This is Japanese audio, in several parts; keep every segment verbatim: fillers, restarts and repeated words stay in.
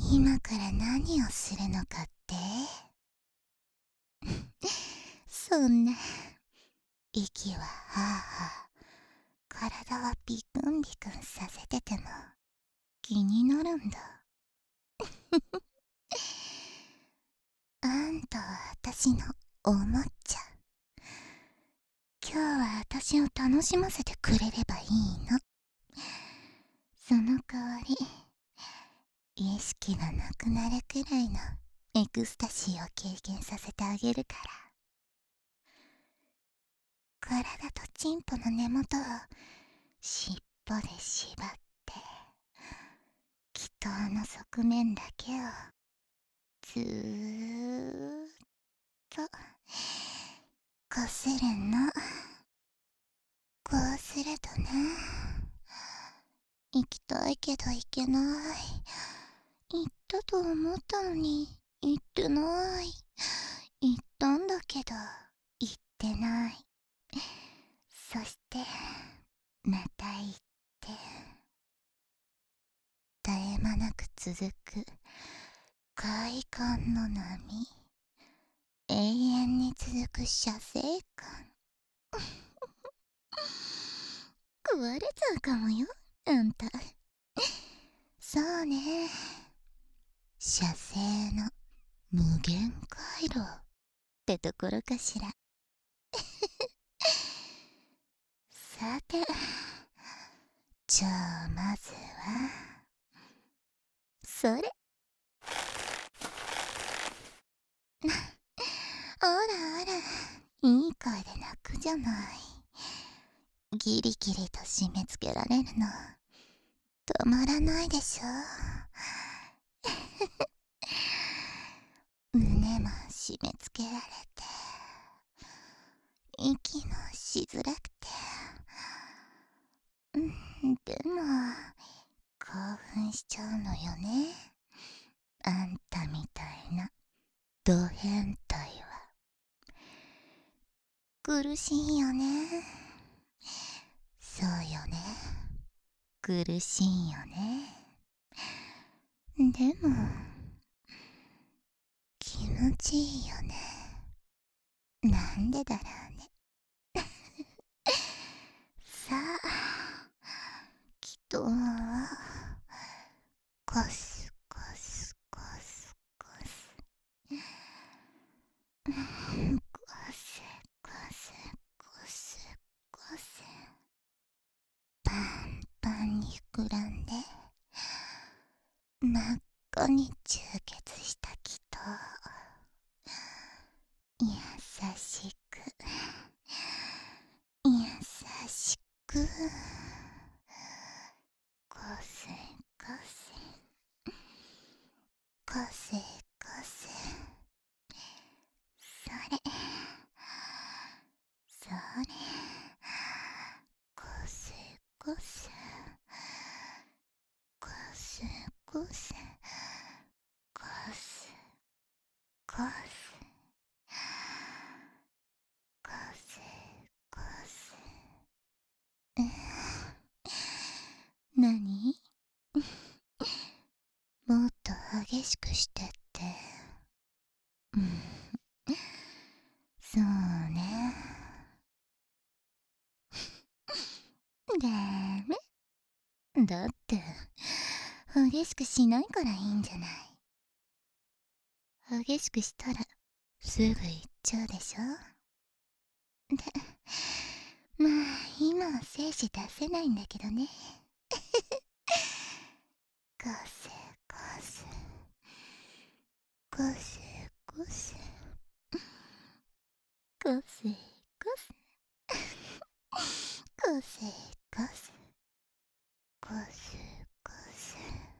今から何をするのかってそんな、息ははあはあ、体はビクンビクンさせてても気になるんだ。あんたは私のおもちゃ。今日は私を楽しませてくれればいいの。その代わり、意識がなくなるくらいのエクスタシーを経験させてあげるから。体とチンポの根元を尻尾で縛って、気筒の側面だけをずーっとこするの。こうするとね、行きたいけど行けない。行ったと思ったのに行ってない。行ったんだけど行ってない。そしてまた行って、絶え間なく続く快感の波、永遠に続く射精感。壊れちゃうかもよ、あんた。そうね、射精の無限回路ってところかしら。さて、じゃあまずはそれ。あらあら、いい声で泣くじゃない。ギリギリと締め付けられるの止まらないでしょ。胸も締め付けられて、息もしづらくて、うんでも興奮しちゃうのよね、あんたみたいなド変態は。苦しいよね。そうよね、苦しいよね。でも気持ちいいよね。なんでだろうね。さあ、きっとコスコスコスコスコスコスコスコス、パンパンに膨らんで真っ赤に充血した気と、優しく優しくコスコスコスコス、それそれ、コスコスコスコスコスコスコスコス、なにもっと激しくしてって。うん、そうね。ダメだって、激しくしないからいいんじゃない。激しくしたらすぐ行っちゃうでしょ。で、まあ今は精子出せないんだけどね。ゴスゴスゴスゴスゴスゴスゴスゴスゴスゴス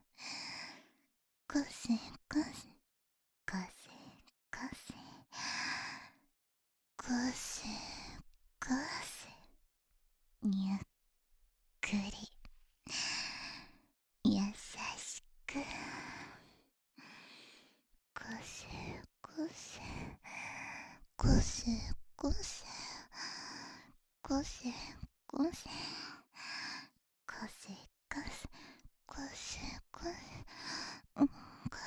ゴスゴスゴスゴスゴスゴス、ゆっくり優しくゴスゴスゴスゴスゴスゴスゴスゴスゴスゴスゴスゴ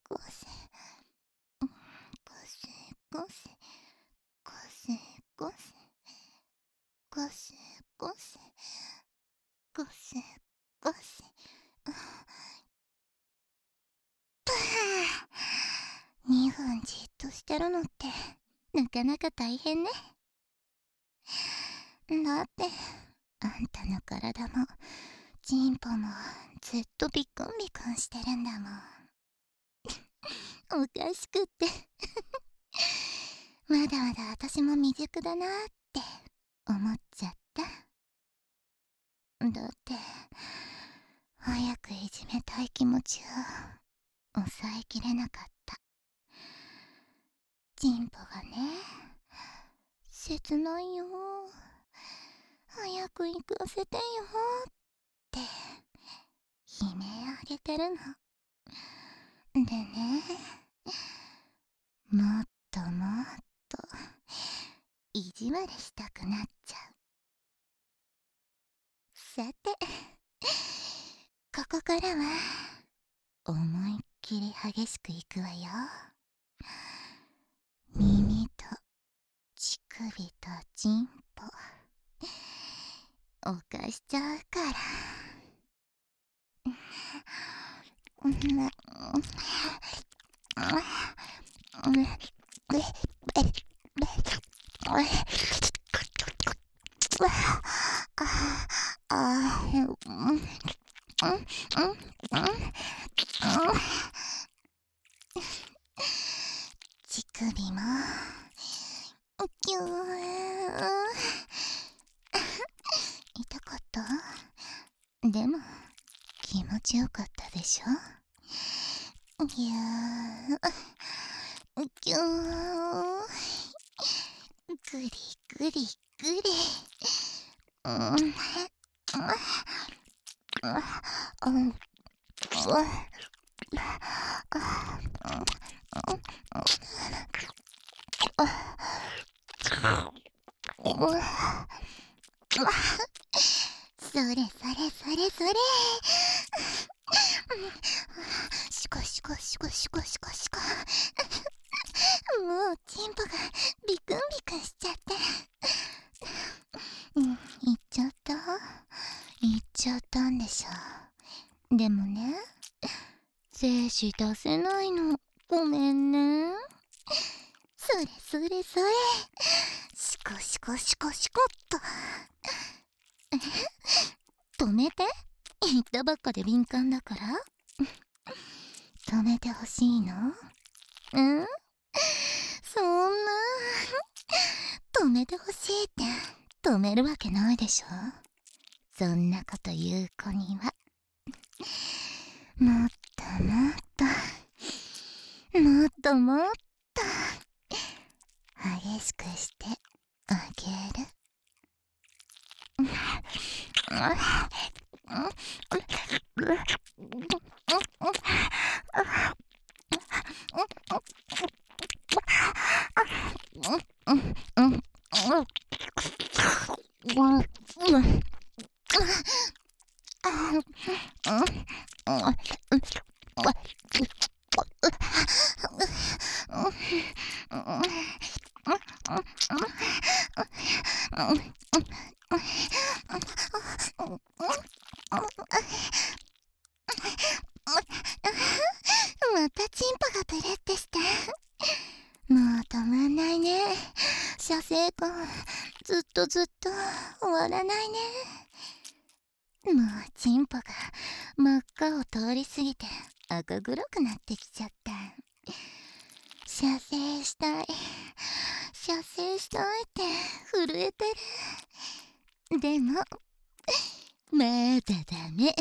ゴセゴセゴセゴセゴセゴセゴセゴセゴセ。にふんじっとしてるのってなかなか大変ね。だってあんたの体もチンポもずっとビクンビクンしてるんだもん。おかしくってまだまだ私も未熟だなって思っちゃった。だって早くいじめたい気持ちを抑えきれなかった。チンポがね、切ないよ、早く行かせてよって悲鳴あげてるのでね、もっともっと意地悪したくなっちゃう。さてここからは思いっきり激しくいくわよ。耳と乳首とチンポ犯しちゃうから。乳首もキュー痛かった？でも気持ちよかったでしょ？ぎゅーぎゅーぐりぐりぐり。うんうんうんそれそれそれそれ。シコシコシコシコシコシコ。もうチンポがビクンビクンしちゃって。うん、行っちゃった行っちゃったんでしょ。でもね、精子出せないの。ごめんね。それそれそれ。シコシコシコシコっと。止めて。言ったばっかで敏感だから止めてほしいの？うん？そんな止めてほしいって止めるわけないでしょ。そんなこと言う子にはもっともっともっともっと激しくしてあげる。またチンポがブレってして。もう止まんないね。射精痕ずっとずっと終わらないね。もうチンポが真っ赤を通り過ぎて赤黒くなってきちゃった。射精したい射精したいって震えてる。でもまだダメ。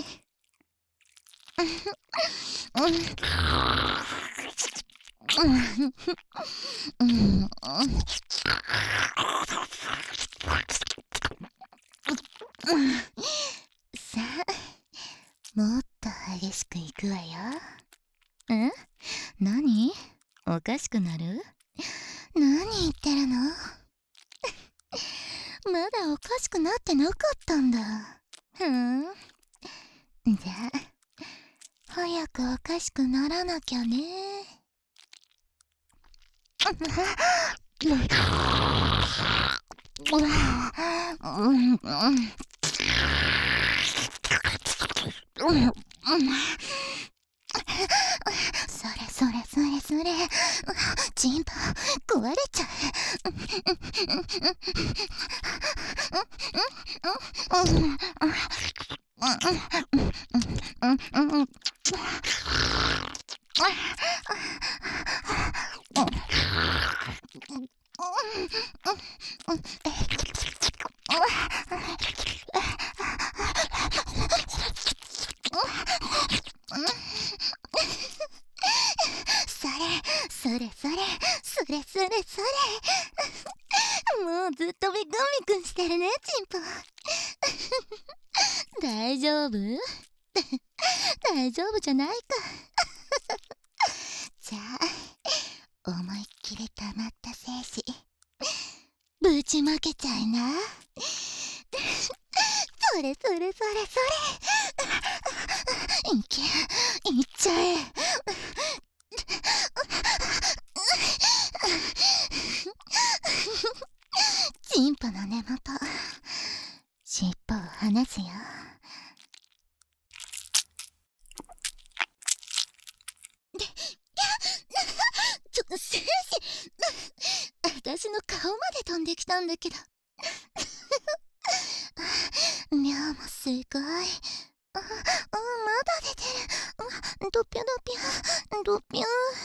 さあもっと激しくいくわよ。うん？ 何？おかしくなる？何言ってるの？まだおかしくなってなかったんだ。ふん。じゃあ早くおかしくならなきゃね。それそれそれそれ、チンポ壊れちゃう。それそれそれそれそれそれ、もうずっとビクンビクンしてるね、チンポ。大丈夫？大丈夫じゃないか。じゃあ思いっきり溜まった精子ぶちまけちゃいな。それそれそれそれ、いけ、いっちゃえ。チンポの根元、尻尾を離すよ。ちょっと精子、私の顔まで飛んできたんだけど。量もすごい。あ、あ、まだ出てる。ドピュドピュドピュ。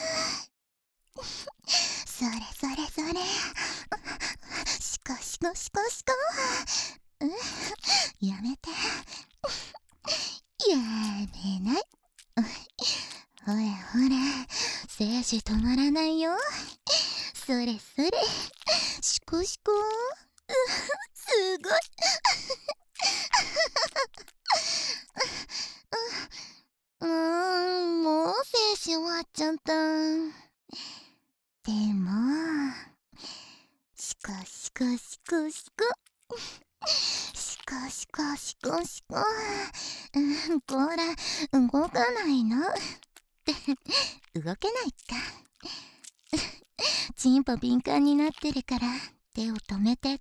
それそれそれ、シコシコシコシコ。やめて、やめない。ほらほら、精子止まらないよ。それそれ、シコシコ。すごい。うーん、もう精子終わっちゃった。でもシコシコシコシコシコシコシコシコ、うん、こら動かないの。動けないか。チンポ敏感になってるから手を止めてって。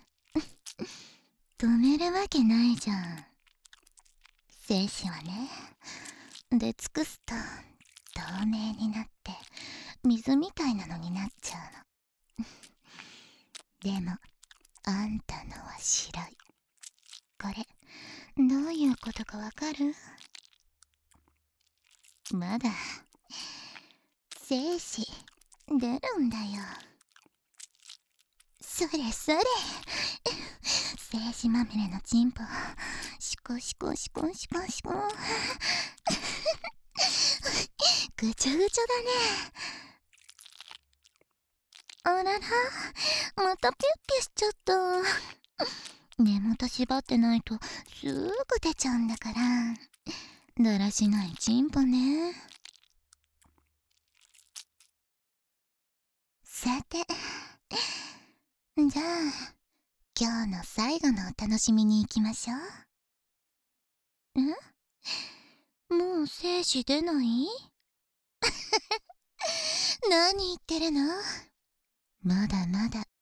止めるわけないじゃん。精子はね、出尽くすと透明になって水みたいなのになっちゃうの。でもあんたのは白い。これどういうことかわかる？まだ精子出るんだよ。それそれ、精子まみれのチンポシコシコシコシコシコ。ぐちゃぐちゃだね。あらら、またピュッピュしちゃった。根元縛ってないとすぐ出ちゃうんだから。だらしないチンポね。さて、じゃあ今日の最後のお楽しみに行きましょう。ん？もう精子出ない？何言ってるの？まだまだ